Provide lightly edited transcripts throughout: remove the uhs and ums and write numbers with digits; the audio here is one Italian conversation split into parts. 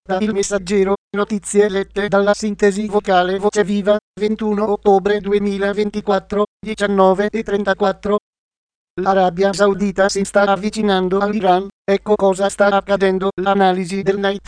Da Il Messaggero, notizie lette dalla sintesi vocale Voce Viva, 21 ottobre 2024, 19:34. L'Arabia Saudita si sta avvicinando all'Iran, ecco cosa sta accadendo, l'analisi del Night.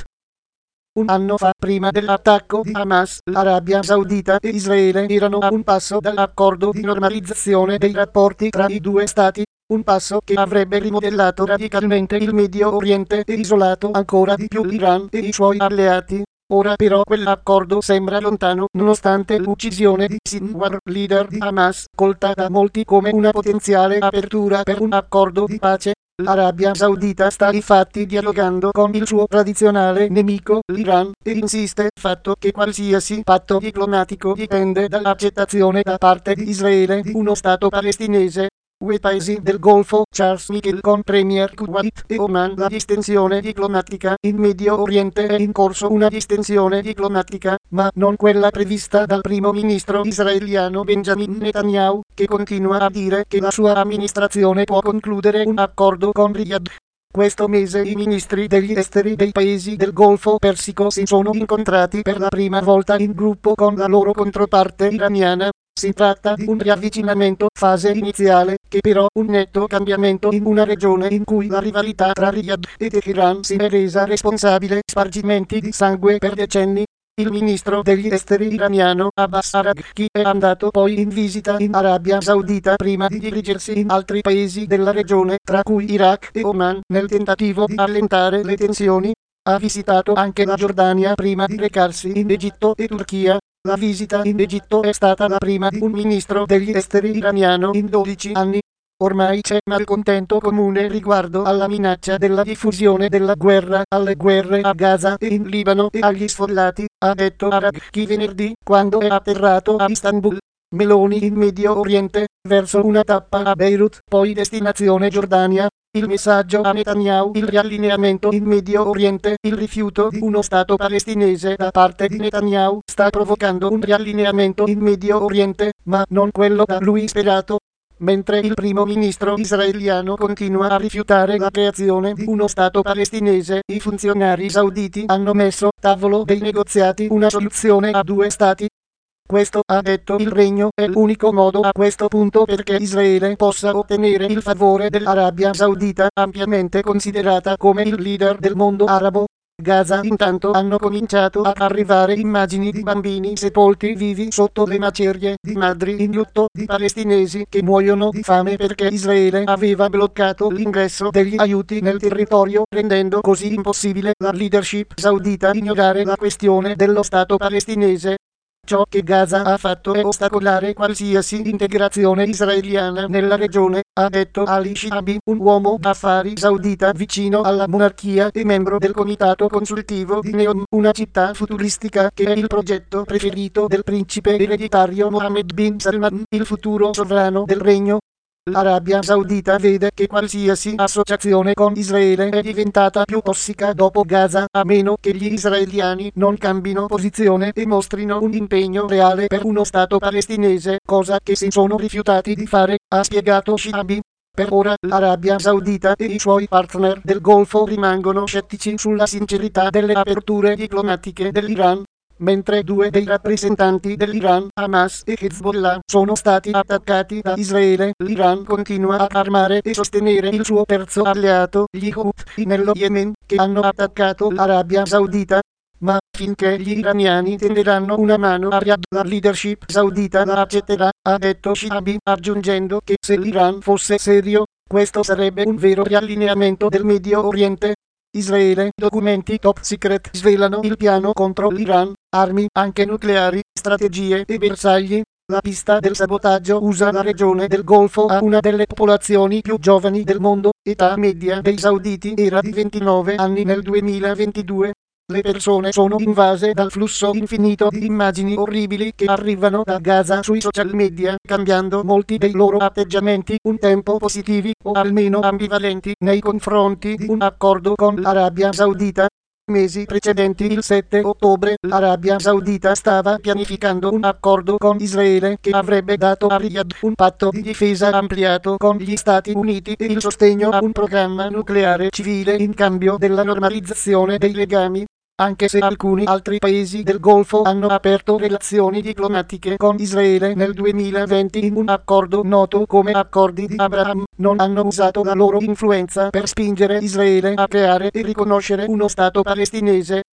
Un anno fa, prima dell'attacco di Hamas, l'Arabia Saudita e Israele erano a un passo dall'accordo di normalizzazione dei rapporti tra i due stati, un passo che avrebbe rimodellato radicalmente il Medio Oriente e isolato ancora di più l'Iran e i suoi alleati. Ora però quell'accordo sembra lontano, nonostante l'uccisione di Sinwar, leader di Hamas, colta da molti come una potenziale apertura per un accordo di pace. L'Arabia Saudita sta infatti dialogando con il suo tradizionale nemico, l'Iran, e insiste sul fatto che qualsiasi patto diplomatico dipende dall'accettazione da parte di Israele di uno Stato palestinese. Due paesi del Golfo, Charles Michel con Premier Kuwait e Oman. La distensione diplomatica in Medio Oriente è in corso, una distensione diplomatica, ma non quella prevista dal primo ministro israeliano Benjamin Netanyahu, che continua a dire che la sua amministrazione può concludere un accordo con Riyadh. Questo mese i ministri degli esteri dei paesi del Golfo Persico si sono incontrati per la prima volta in gruppo con la loro controparte iraniana. Si tratta di un riavvicinamento, fase iniziale, che però un netto cambiamento in una regione in cui la rivalità tra Riyadh e Teheran si è resa responsabile spargimenti di sangue per decenni. Il ministro degli esteri iraniano Abbas Araghchi è andato poi in visita in Arabia Saudita prima di dirigersi in altri paesi della regione, tra cui Iraq e Oman, nel tentativo di allentare le tensioni. Ha visitato anche la Giordania prima di recarsi in Egitto e Turchia. La visita in Egitto è stata la prima di un ministro degli esteri iraniano in 12 anni. Ormai c'è malcontento comune riguardo alla minaccia della diffusione della guerra, alle guerre a Gaza e in Libano e agli sfollati, ha detto Araghchi venerdì, quando è atterrato a Istanbul. Meloni in Medio Oriente, verso una tappa a Beirut, poi destinazione Giordania. Il messaggio a Netanyahu, il riallineamento in Medio Oriente, il rifiuto di uno Stato palestinese da parte di Netanyahu sta provocando un riallineamento in Medio Oriente, ma non quello da lui sperato. Mentre il primo ministro israeliano continua a rifiutare la creazione di uno Stato palestinese, i funzionari sauditi hanno messo a tavolo dei negoziati una soluzione a due Stati. Questo, ha detto il Regno, è l'unico modo a questo punto perché Israele possa ottenere il favore dell'Arabia Saudita, ampiamente considerata come il leader del mondo arabo. Gaza intanto hanno cominciato ad arrivare immagini di bambini sepolti vivi sotto le macerie, di madri in lutto, di palestinesi che muoiono di fame perché Israele aveva bloccato l'ingresso degli aiuti nel territorio, rendendo così impossibile la leadership saudita ignorare la questione dello Stato palestinese. Ciò che Gaza ha fatto è ostacolare qualsiasi integrazione israeliana nella regione, ha detto Ali Shihabi, un uomo d'affari saudita vicino alla monarchia e membro del comitato consultivo di Neom, una città futuristica che è il progetto preferito del principe ereditario Mohammed bin Salman, il futuro sovrano del regno. L'Arabia Saudita vede che qualsiasi associazione con Israele è diventata più tossica dopo Gaza, a meno che gli israeliani non cambino posizione e mostrino un impegno reale per uno Stato palestinese, cosa che si sono rifiutati di fare, ha spiegato Shihabi. Per ora l'Arabia Saudita e i suoi partner del Golfo rimangono scettici sulla sincerità delle aperture diplomatiche dell'Iran. Mentre due dei rappresentanti dell'Iran, Hamas e Hezbollah, sono stati attaccati da Israele, l'Iran continua ad armare e sostenere il suo terzo alleato, gli Houthi nello Yemen, che hanno attaccato l'Arabia Saudita. Ma finché gli iraniani tenderanno una mano a Riyadh, la leadership saudita la accetterà, ha detto Shihabi, aggiungendo che se l'Iran fosse serio, questo sarebbe un vero riallineamento del Medio Oriente. Israele, documenti top secret svelano il piano contro l'Iran, armi anche nucleari, strategie e bersagli. La pista del sabotaggio usa la regione del Golfo a una delle popolazioni più giovani del mondo, età media dei sauditi era di 29 anni nel 2022. Le persone sono invase dal flusso infinito di immagini orribili che arrivano da Gaza sui social media, cambiando molti dei loro atteggiamenti un tempo positivi o almeno ambivalenti nei confronti di un accordo con l'Arabia Saudita. Mesi precedenti, il 7 ottobre, l'Arabia Saudita stava pianificando un accordo con Israele che avrebbe dato a Riyadh un patto di difesa ampliato con gli Stati Uniti e il sostegno a un programma nucleare civile in cambio della normalizzazione dei legami. Anche se alcuni altri paesi del Golfo hanno aperto relazioni diplomatiche con Israele nel 2020 in un accordo noto come Accordi di Abraham, non hanno usato la loro influenza per spingere Israele a creare e riconoscere uno Stato palestinese.